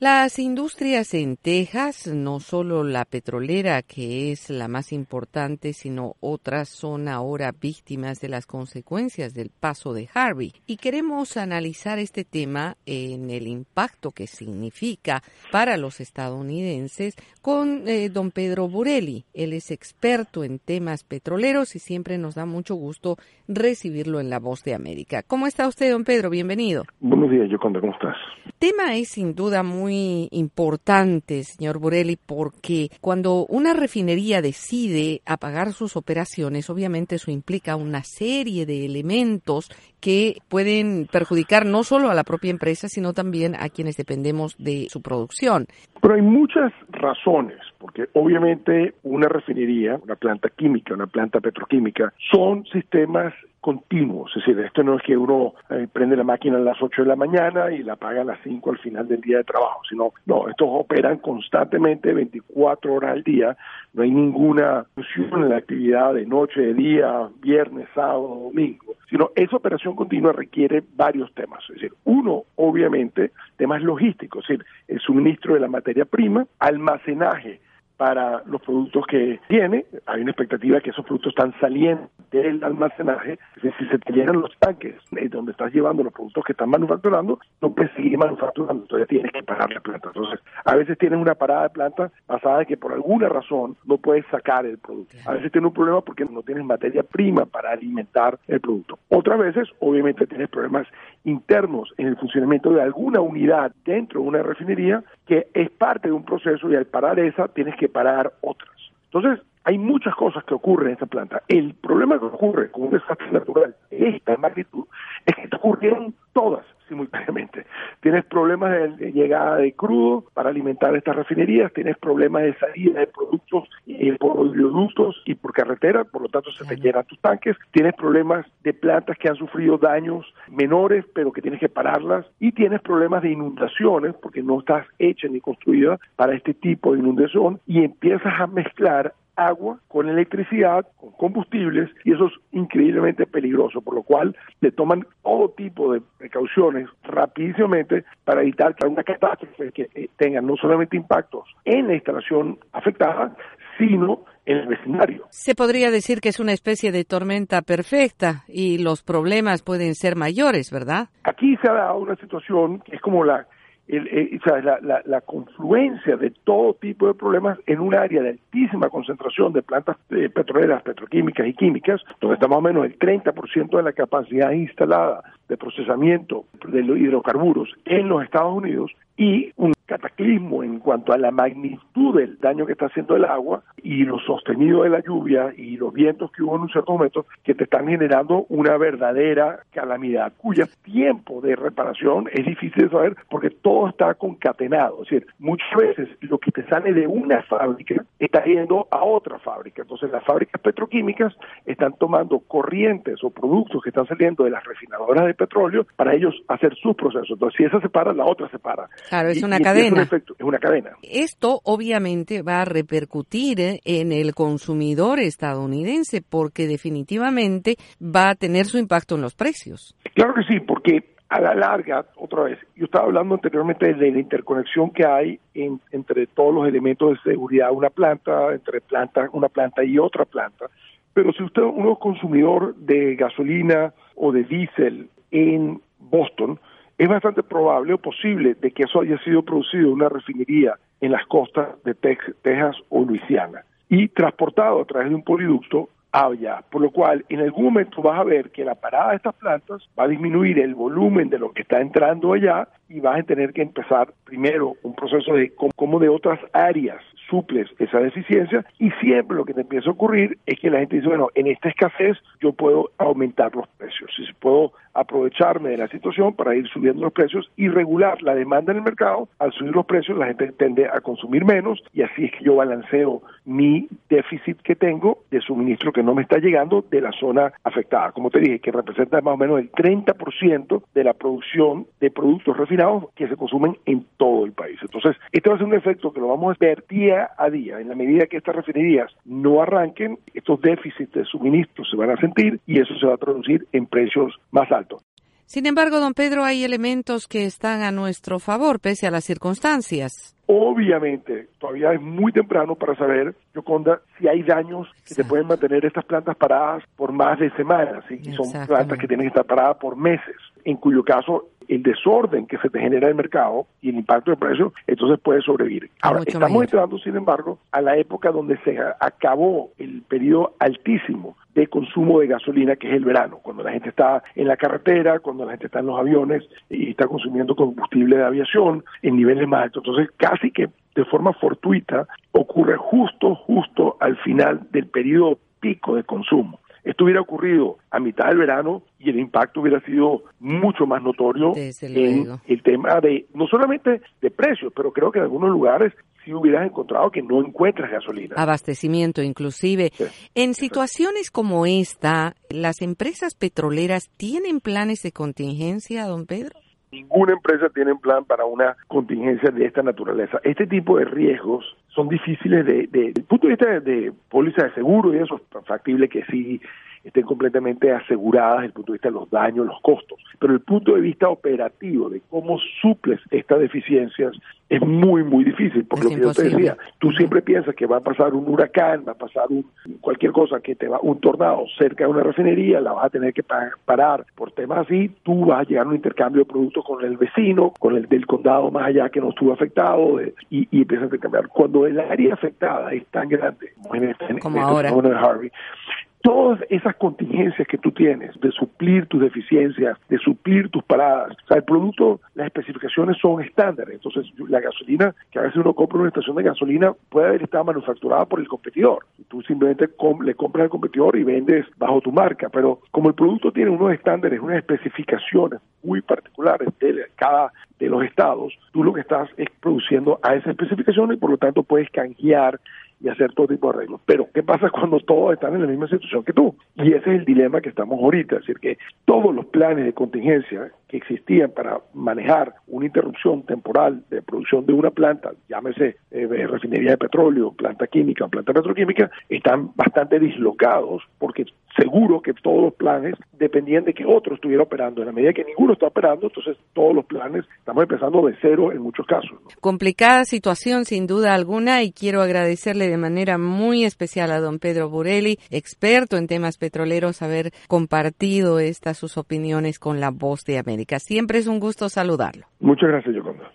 Las industrias en Texas, no solo la petrolera, que es la más importante, sino otras son ahora víctimas de las consecuencias del paso de Harvey. Y queremos analizar este tema en el impacto que significa para los estadounidenses con don Pedro Burelli. Él es experto en temas petroleros y siempre nos da mucho gusto recibirlo en La Voz de América. ¿Cómo está usted, don Pedro? Bienvenido. Buenos días, Yoconda, ¿cómo estás? El tema es sin duda muy importante, señor Burelli, porque cuando una refinería decide apagar sus operaciones, obviamente eso implica una serie de elementos que pueden perjudicar no solo a la propia empresa, sino también a quienes dependemos de su producción. Pero hay muchas razones, porque obviamente una refinería, una planta química, una planta petroquímica, son sistemas continuos, es decir, esto no es que uno prende la máquina a las 8 de la mañana y la apaga a las 5 al final del día de trabajo, sino, no, estos operan constantemente 24 horas al día, no hay ninguna función en la actividad de noche, de día, viernes, sábado, domingo, sino esa operación continua requiere varios temas, es decir, uno, obviamente, temas logísticos, es decir, el suministro de la materia prima, almacenaje para los productos que tiene, hay una expectativa que esos productos están saliendo del almacenaje, es decir, si se te llenan los tanques donde estás llevando los productos que están manufacturando, no puedes seguir manufacturando, entonces tienes que parar la planta. Entonces, a veces tienes una parada de planta basada en que por alguna razón no puedes sacar el producto. A veces tienes un problema porque no tienes materia prima para alimentar el producto. Otras veces, obviamente, tienes problemas internos en el funcionamiento de alguna unidad dentro de una refinería que es parte de un proceso y al parar esa tienes que parar otras. Entonces, hay muchas cosas que ocurren en esta planta. El problema que ocurre con un desastre natural de esta magnitud es que ocurrieron todas simultáneamente. Tienes problemas de llegada de crudo para alimentar estas refinerías, tienes problemas de salida de productos por oleoductos y por carretera, por lo tanto se te llenan tus tanques, tienes problemas de plantas que han sufrido daños menores pero que tienes que pararlas y tienes problemas de inundaciones porque no estás hecha ni construida para este tipo de inundación y empiezas a mezclar agua con electricidad, con combustibles, y eso es increíblemente peligroso, por lo cual le toman todo tipo de precauciones rapidísimamente para evitar que una catástrofe que tenga no solamente impactos en la instalación afectada, sino en el vecindario. Se podría decir que es una especie de tormenta perfecta y los problemas pueden ser mayores, ¿verdad? Aquí se ha dado una situación que es como la confluencia de todo tipo de problemas en un área de altísima concentración de plantas petroleras, petroquímicas y químicas, donde está más o menos el 30% de la capacidad instalada de procesamiento de los hidrocarburos en los Estados Unidos y un cataclismo en cuanto a la magnitud del daño que está haciendo el agua y lo sostenido de la lluvia y los vientos que hubo en un cierto momento que te están generando una verdadera calamidad cuya tiempo de reparación es difícil de saber porque todo está concatenado, es decir, muchas veces lo que te sale de una fábrica está yendo a otra fábrica, entonces las fábricas petroquímicas están tomando corrientes o productos que están saliendo de las refinadoras de petróleo para ellos hacer sus procesos, entonces si esa se para, la otra se para. Claro, es una cadena. Es una cadena. Esto obviamente va a repercutir en el consumidor estadounidense porque definitivamente va a tener su impacto en los precios. Claro que sí, porque a la larga, otra vez, yo estaba hablando anteriormente de la interconexión que hay entre todos los elementos de seguridad de una planta, entre una planta y otra planta, pero si usted es un consumidor de gasolina o de diésel en Boston, es bastante probable o posible de que eso haya sido producido en una refinería en las costas de Texas o Luisiana y transportado a través de un poliducto allá, por lo cual en algún momento vas a ver que la parada de estas plantas va a disminuir el volumen de lo que está entrando allá y vas a tener que empezar primero un proceso de cómo de otras áreas suples esa deficiencia y siempre lo que te empieza a ocurrir es que la gente dice, bueno, en esta escasez yo puedo aumentar los precios, si puedo aprovecharme de la situación para ir subiendo los precios y regular la demanda en el mercado, al subir los precios la gente tiende a consumir menos y así es que yo balanceo mi déficit que tengo de suministro que no me está llegando de la zona afectada, como te dije, que representa más o menos el 30% de la producción de productos refinados que se consumen en todo el país. Entonces, este va a ser un efecto que lo vamos a ver día a día. En la medida que estas refinerías no arranquen, estos déficits de suministro se van a sentir y eso se va a traducir en precios más altos. Sin embargo, don Pedro, hay elementos que están a nuestro favor, pese a las circunstancias. Obviamente, todavía es muy temprano para saber, Yoconda, si hay daños que te pueden mantener estas plantas paradas por más de semanas, ¿sí? Y son plantas que tienen que estar paradas por meses, en cuyo caso el desorden que se te genera en el mercado y el impacto del precio, entonces puede sobrevivir. Ahora, estamos entrando, sin embargo, a la época donde se acabó el periodo altísimo de consumo de gasolina, que es el verano, cuando la gente está en la carretera, cuando la gente está en los aviones y está consumiendo combustible de aviación en niveles más altos. Entonces, casi que de forma fortuita ocurre justo al final del periodo pico de consumo. Esto hubiera ocurrido a mitad del verano y el impacto hubiera sido mucho más notorio en el tema de, no solamente de precios, pero creo que en algunos lugares sí hubieras encontrado que no encuentras gasolina. Abastecimiento inclusive. Sí. En situaciones como esta, ¿las empresas petroleras tienen planes de contingencia, don Pedro? Ninguna empresa tiene un plan para una contingencia de esta naturaleza. Este tipo de riesgos son difíciles desde el punto de vista de póliza de seguro, y eso es factible que sí estén completamente aseguradas desde el punto de vista de los daños, los costos. Pero el punto de vista operativo de cómo suples estas deficiencias es muy difícil, por lo que yo te decía. Tú siempre piensas que va a pasar un huracán, va a pasar cualquier cosa, un tornado cerca de una refinería, la vas a tener que parar por temas así. Tú vas a llegar a un intercambio de productos con el vecino, con el del condado más allá que no estuvo afectado, y empiezas a intercambiar. Cuando el área afectada es tan grande, como ahora, en Harvey, todas esas contingencias que tú tienes de suplir tus deficiencias, de suplir tus paradas, o sea, el producto, las especificaciones son estándares. Entonces, la gasolina, que a veces uno compra en una estación de gasolina, puede haber estado manufacturada por el competidor. Tú simplemente le compras al competidor y vendes bajo tu marca, pero como el producto tiene unos estándares, unas especificaciones muy particulares de cada de los estados, tú lo que estás es produciendo a esas especificaciones y por lo tanto puedes canjear y hacer todo tipo de arreglos. Pero, ¿qué pasa cuando todos están en la misma situación que tú? Y ese es el dilema que estamos ahorita, es decir, que todos los planes de contingencia que existían para manejar una interrupción temporal de producción de una planta, llámese refinería de petróleo, planta química o planta petroquímica, están bastante dislocados porque seguro que todos los planes dependían de que otro estuviera operando. En la medida que ninguno está operando, entonces todos los planes estamos empezando de cero en muchos casos, ¿no? Complicada situación, sin duda alguna, y quiero agradecerle de manera muy especial a don Pedro Burelli, experto en temas petroleros, haber compartido sus opiniones con La Voz de América. Siempre es un gusto saludarlo. Muchas gracias, Yoconda.